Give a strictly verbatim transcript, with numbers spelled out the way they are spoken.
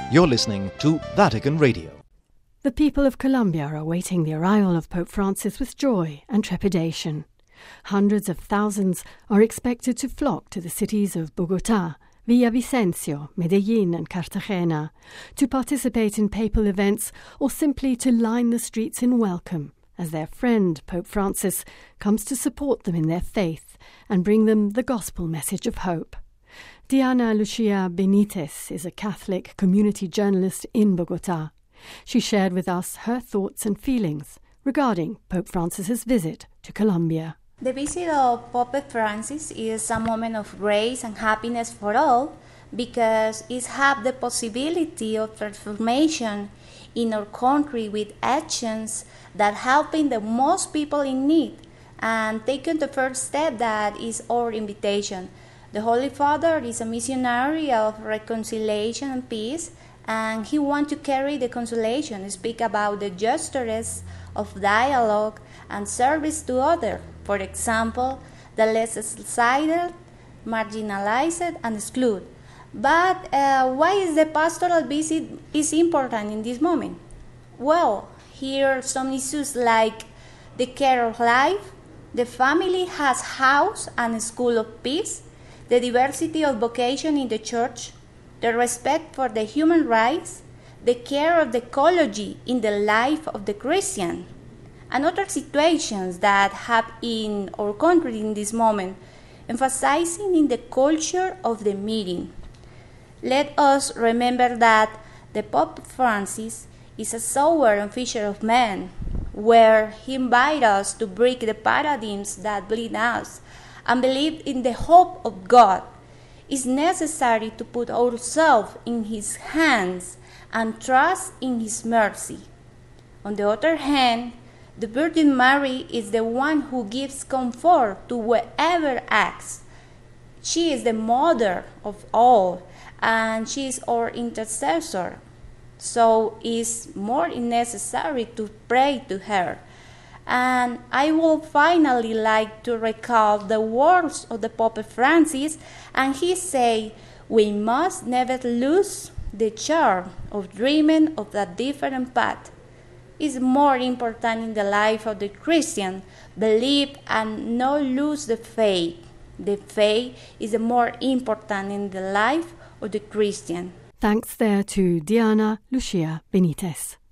You're listening to Vatican Radio. The people of Colombia are awaiting the arrival of Pope Francis with joy and trepidation. Hundreds of thousands are expected to flock to the cities of Bogotá, Villavicencio, Medellín and Cartagena to participate in papal events or simply to line the streets in welcome as their friend Pope Francis comes to support them in their faith and bring them the gospel message of hope. Diana Lucia Benitez is a Catholic community journalist in Bogotá. She shared with us her thoughts and feelings regarding Pope Francis's visit to Colombia. The visit of Pope Francis is a moment of grace and happiness for all because it has the possibility of transformation in our country with actions that helping the most people in need and taking the first step that is our invitation. The Holy Father is a missionary of reconciliation and peace, and he wants to carry the consolation, speak about the justice of dialogue and service to others. For example, the less excited, marginalized, and excluded. But uh, why is the pastoral visit is important in this moment? Well, here are some issues like the care of life, the family has house and school of peace, the diversity of vocation in the church, the respect for the human rights, the care of the ecology in the life of the Christian, and other situations that have in our country in this moment, emphasizing in the culture of the meeting. Let us remember that the Pope Francis is a sower and fisher of men, where he invites us to break the paradigms that bleed us and believe in the hope of God. It's necessary to put ourselves in His hands and trust in His mercy. On the other hand, the Virgin Mary is the one who gives comfort to whoever asks. She is the mother of all, and she is our intercessor. So it's more necessary to pray to her. And I would finally like to recall the words of the Pope Francis, and he said, we must never lose the charm of dreaming of a different path. It's more important in the life of the Christian, believe and not lose the faith. The faith is more important in the life of the Christian. Thanks there to Diana Lucia Benitez.